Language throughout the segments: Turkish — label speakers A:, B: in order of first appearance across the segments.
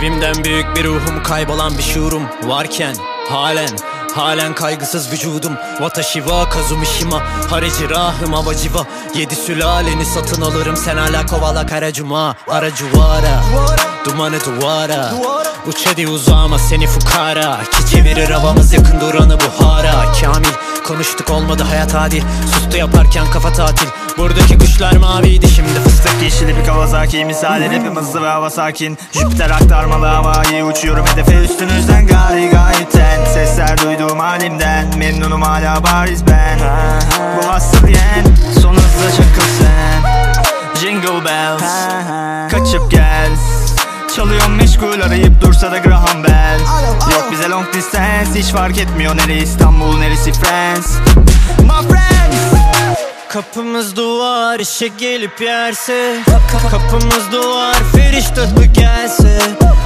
A: Cebimden büyük bir ruhum, kaybolan bir şuurum varken Halen kaygısız vücudum. Watashi wa Kazumishima, Hareci rahım Havaciva. 7 sülaleni satın alırım, sen hala kovala Karacuma. Aracuvara, dumanı duvara. Uç hadi uzağıma seni fukara. Ki çevirir havamız yakın duranı buhara. Kamil konuştuk olmadı hayat adil. Sustu yaparken kafa tatil. Buradaki kuşlar maviydi, şimdi fıstık
B: yeşili bir Kawasaki misali. Rapim hızlı ve hava sakin. Jüpiter aktarmalı havayı uçuyorum hedefe, üstünüzden gayipten. Sesler duyduğum halimden memnunum hala bariz ben. Bu hasta diyen son hızla çakıl sen. Jingle bells kaçıp gel. Çalıyorum meşgul, arayıp dursa da Graham Bell. Yok bize long distance, hiç fark etmiyor nere İstanbul neresi France. My friends.
A: Kapımız duvar, işe gelip yerse. Kapımız duvar, feriştahı gelse.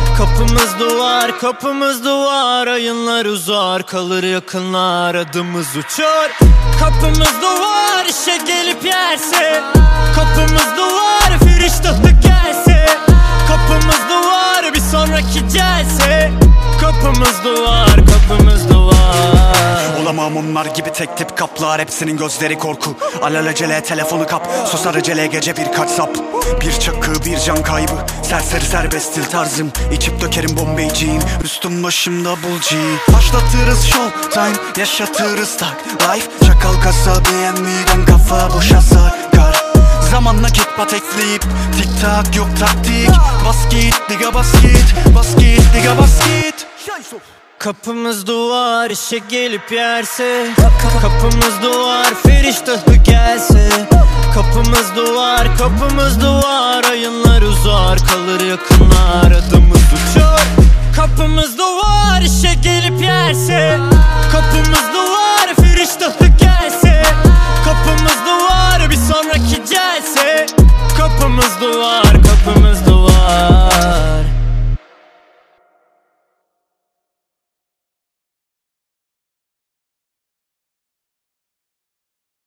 A: Kapımız duvar, ayınlar uzar, kalır yakınlar, adımız uçar. Kapımız duvar, işe gelip yerse. Kapımız duvar, feriştahı gelse. Kapımız duvar, bir sonraki celse. Kapımız duvar.
C: Olamam onlar gibi tek tip kaplar, hepsinin gözleri korku. Alelacele telefonu kap, susar acele gece birkaç sap. Bir çakı bir can kaybı, serseri serbest stil tarzım. İçip dökerim Bombayciğim, üstüm başımda bulci. Başlatırız show time, yaşatırız tag life. Çakal kasa BMW'den kafa boşa sarkar. Zaman nakit patekleyip tik tak yok taktik. Bas git diga bas git, bas git diga bas git.
A: Kapımız duvar, işe gelip yerse. Kapımız duvar, feriştahı gelse. Kapımız duvar, ayınlar uzar, kalır yakınlar, adımız uçar. Kapımız duvar, işe gelip yerse. Kapımız duvar.